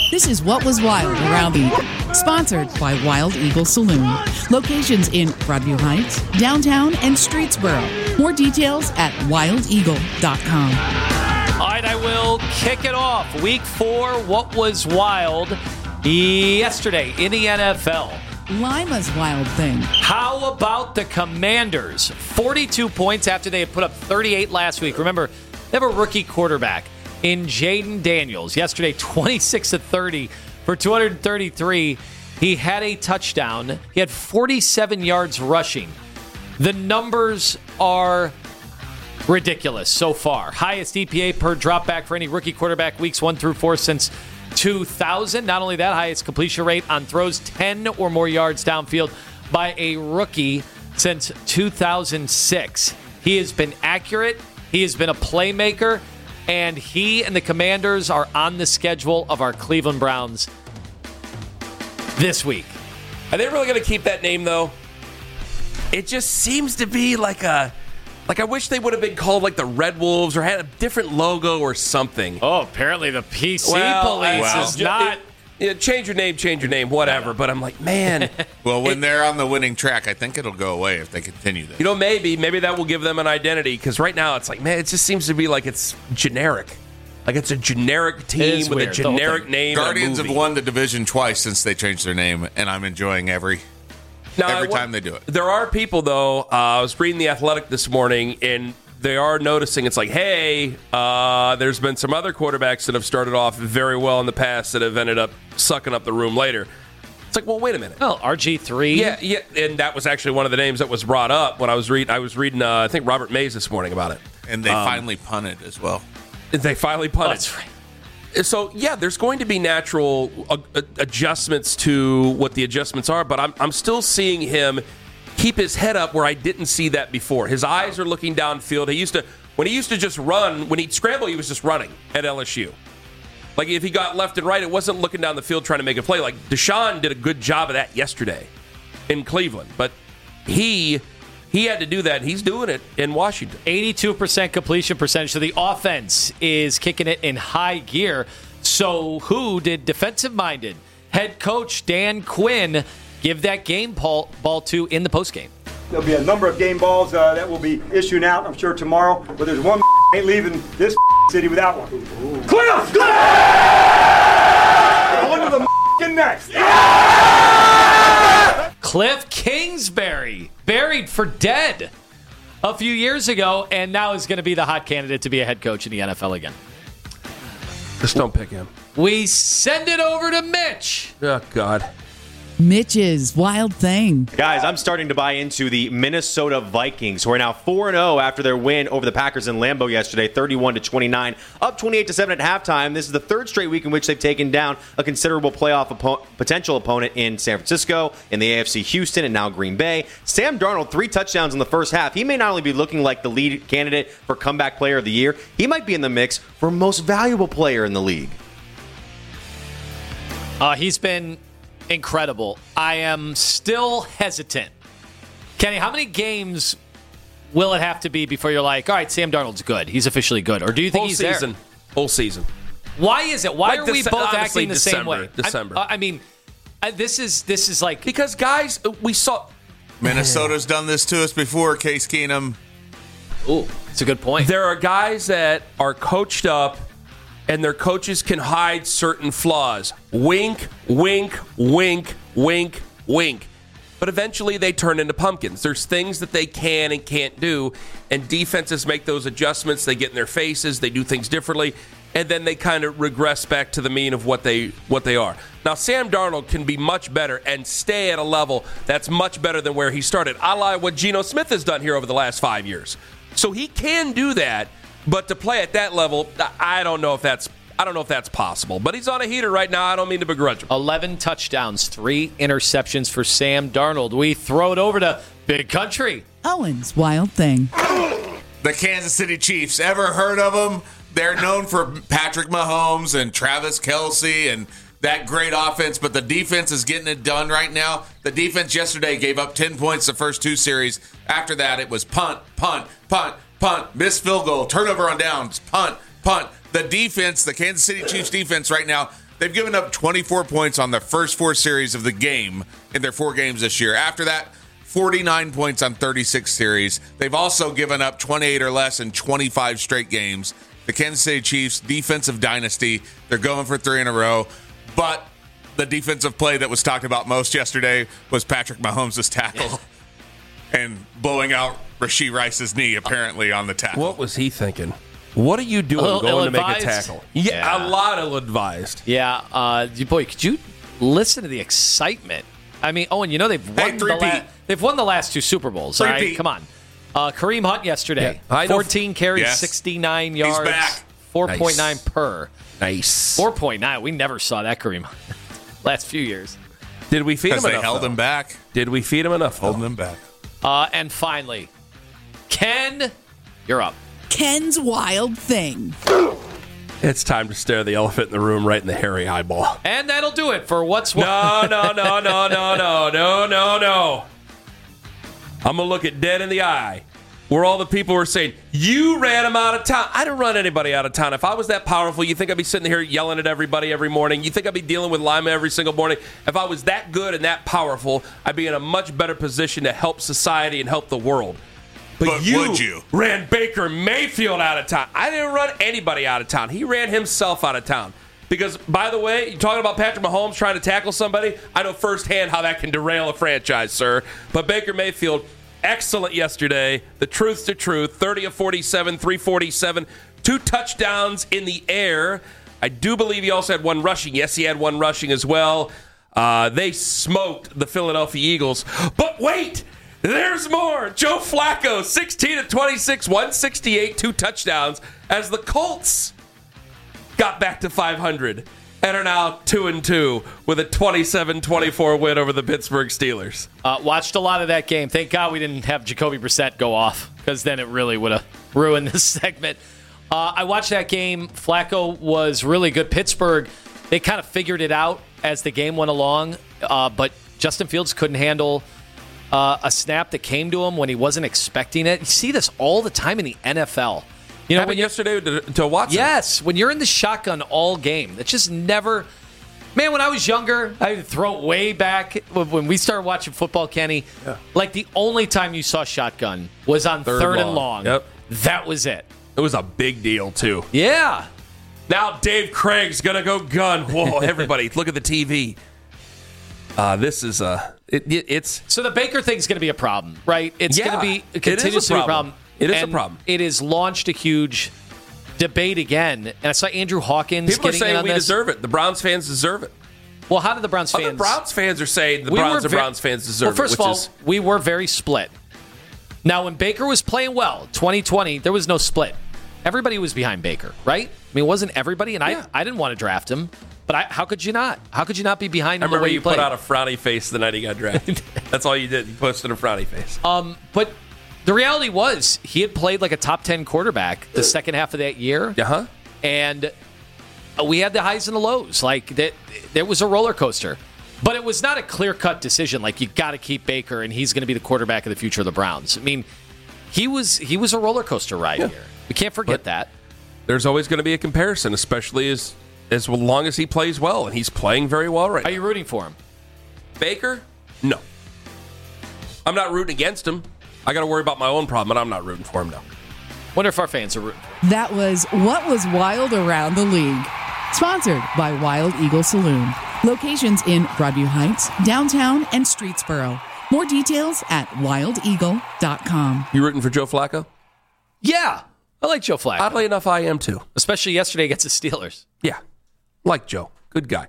This is What Was Wild Around the... Sponsored by Wild Eagle Saloon. Locations in Broadview Heights, downtown, and Streetsboro. More details at wildeagle.com. All right, I will kick it off. Week 4, What Was Wild yesterday in the NFL. Lima's Wild Thing. How about the Commanders? 42 points after they had put up 38 last week. Remember, they have a rookie quarterback in Jaden Daniels. Yesterday, 26-30 for 233. He had a touchdown. He had 47 yards rushing. The numbers are ridiculous so far. Highest EPA per dropback for any rookie quarterback weeks 1 through 4 since 2000. Not only that, highest completion rate on throws 10 or more yards downfield by a rookie since 2006. He has been accurate. He has been a playmaker. And he and the Commanders are on the schedule of our Cleveland Browns this week. Are they really going to keep that name, though? It just seems to be like I wish they would have been called like the Red Wolves or had a different logo or something. Oh, apparently the PC police is not... change your name, whatever. But I'm like, man. Well, when they're on the winning track, I think it'll go away if they continue this. Maybe that will give them an identity. Because right now it's like, man, it just seems to be like it's generic. Like it's a generic team with a generic name. Guardians have won the division twice since they changed their name, and I'm enjoying every time they do it. There are people, though. I was reading The Athletic this morning, and they are noticing it's like, hey, there's been some other quarterbacks that have started off very well in the past that have ended up sucking up the room later. It's like, well, wait a minute. Well, RG3. Yeah, and that was actually one of the names that was brought up when I was reading, I think, Robert Mays this morning about it. And they finally punted as well. They finally punted. Oh, that's right. So, yeah, there's going to be natural adjustments to what the adjustments are, but I'm still seeing him keep his head up where I didn't see that before. His eyes are looking downfield. When he used to just run, when he'd scramble, he was just running at LSU. Like, if he got left and right, it wasn't looking down the field trying to make a play. Like, Deshaun did a good job of that yesterday in Cleveland, but he had to do that, and he's doing it in Washington. 82% completion percentage. So the offense is kicking it in high gear. So who did defensive-minded head coach Dan Quinn give that game ball to in the postgame? There'll be a number of game balls that will be issuing out, I'm sure, tomorrow. But there's one ain't leaving this city without one. Cliff! On to the next. Cliff Kingsbury, buried for dead a few years ago, and now is going to be the hot candidate to be a head coach in the NFL again. Just don't pick him. We send it over to Mitch. Oh, God. Mitch's Wild Thing. Guys, I'm starting to buy into the Minnesota Vikings, who are now 4-0 after their win over the Packers in Lambeau yesterday, 31-29, up 28-7 at halftime. This is the third straight week in which they've taken down a considerable playoff potential opponent in San Francisco, in the AFC Houston, and now Green Bay. Sam Darnold, 3 touchdowns in the first half. He may not only be looking like the lead candidate for comeback player of the year, he might be in the mix for most valuable player in the league. He's been incredible. I am still hesitant. Kenny, how many games will it have to be before you're like, all right, Sam Darnold's good. He's officially good. Or do you think he's there? Whole season. Why is it? Why like are we both acting the same way? December. This is like... Because, guys, we saw... Minnesota's done this to us before, Case Keenum. Ooh, that's a good point. There are guys that are coached up and their coaches can hide certain flaws. Wink, wink, wink, wink, wink. But eventually they turn into pumpkins. There's things that they can and can't do, and defenses make those adjustments. They get in their faces. They do things differently, and then they kind of regress back to the mean of what they are. Now, Sam Darnold can be much better and stay at a level that's much better than where he started, a la what Geno Smith has done here over the last 5 years. So he can do that. But to play at that level, I don't know if that's possible. But he's on a heater right now. I don't mean to begrudge him. 11 touchdowns, 3 interceptions for Sam Darnold. We throw it over to Big Country. Owen's Wild Thing. The Kansas City Chiefs. Ever heard of them? They're known for Patrick Mahomes and Travis Kelce and that great offense, but the defense is getting it done right now. The defense yesterday gave up 10 points the first 2 series. After that, it was punt, punt, punt, punt, missed field goal, turnover on downs, punt, punt. The defense, the Kansas City Chiefs defense right now, They've given up 24 points on the first 4 series of the game in their 4 games this year. After that, 49 points on 36 series. They've also given up 28 or less in 25 straight games. The Kansas City Chiefs, defensive dynasty. They're going for 3 in a row. But the defensive play that was talked about most yesterday was Patrick Mahomes' tackle and blowing out Rashee Rice's knee, apparently, on the tackle. What was he thinking? What are you doing going to make a tackle? Yeah, a lot ill-advised. Yeah, boy, could you listen to the excitement? I mean, Owen, they've won the last 2 Super Bowls. All right, come on. Kareem Hunt yesterday, 14 carries, 69 yards. He's back. 4.9 per. Nice. 4.9. We never saw that Kareem last few years. Did we feed him enough? They held him back. Did we feed him enough? Holding him back. And finally, Ken, you're up. Ken's Wild Thing. It's time to stare the elephant in the room right in the hairy eyeball. And that'll do it for What's No. I'm going to look it dead in the eye where all the people were saying, you ran him out of town. I didn't run anybody out of town. If I was that powerful, you think I'd be sitting here yelling at everybody every morning? You think I'd be dealing with Lima every single morning? If I was that good and that powerful, I'd be in a much better position to help society and help the world. But would you? Ran Baker Mayfield out of town. I didn't run anybody out of town. He ran himself out of town. Because, by the way, you're talking about Patrick Mahomes trying to tackle somebody. I know firsthand how that can derail a franchise, sir. But Baker Mayfield, excellent yesterday. The truth's the truth. 30 of 47, 347, 2 touchdowns in the air. I do believe he also had 1 rushing. Yes, he had 1 rushing as well. They smoked the Philadelphia Eagles. But wait! There's more. Joe Flacco, 16 of 26, 168, 2 touchdowns, as the Colts got back to 500 and are now 2-2 with a 27-24 win over the Pittsburgh Steelers. Watched a lot of that game. Thank God we didn't have Jacoby Brissett go off, because then it really would have ruined this segment. I watched that game. Flacco was really good. Pittsburgh, they kind of figured it out as the game went along, but Justin Fields couldn't handle a snap that came to him when he wasn't expecting it. You see this all the time in the NFL. Happened yesterday to Watson. Yes, when you're in the shotgun all game, it's just never. Man, when I was younger, I would throw it way back when we started watching football, Kenny. Yeah. Like the only time you saw shotgun was on third and long. Yep. That was it. It was a big deal, too. Yeah. Now Dave Craig's going to go gun. Whoa, everybody, look at the TV. This is it's so the Baker thing's going to be a problem, right? It's going to be continues to be a problem. It is a problem. It has launched a huge debate again, and I saw Andrew Hawkins. People are saying we deserve it. The Browns fans deserve it. Well, how did the Browns fans? Other Browns fans are saying the Browns fans deserve it. Well, first of all, we were very split. Now, when Baker was playing well, 2020, there was no split. Everybody was behind Baker, right? I mean, it wasn't everybody, and I didn't want to draft him. But how could you not? How could you not be behind him the way you played? Put out a frowny face the night he got drafted. That's all you did. You posted a frowny face. But the reality was he had played like a top 10 quarterback the second half of that year. Uh-huh. And we had the highs and the lows. Like, there was a roller coaster. But it was not a clear-cut decision. Like, you got to keep Baker, and he's going to be the quarterback of the future of the Browns. I mean, he was a roller coaster ride here. We can't forget that. There's always going to be a comparison, especially as long as he plays well, and he's playing very well right now. Are you rooting for him? Baker? No. I'm not rooting against him. I got to worry about my own problem, but I'm not rooting for him, no. Wonder if our fans are rooting. That was What Was Wild Around the League. Sponsored by Wild Eagle Saloon. Locations in Broadview Heights, downtown, and Streetsboro. More details at wildeagle.com. You rooting for Joe Flacco? Yeah. I like Joe Flacco. Oddly enough, I am too. Especially yesterday against the Steelers. Yeah. Like Joe. Good guy.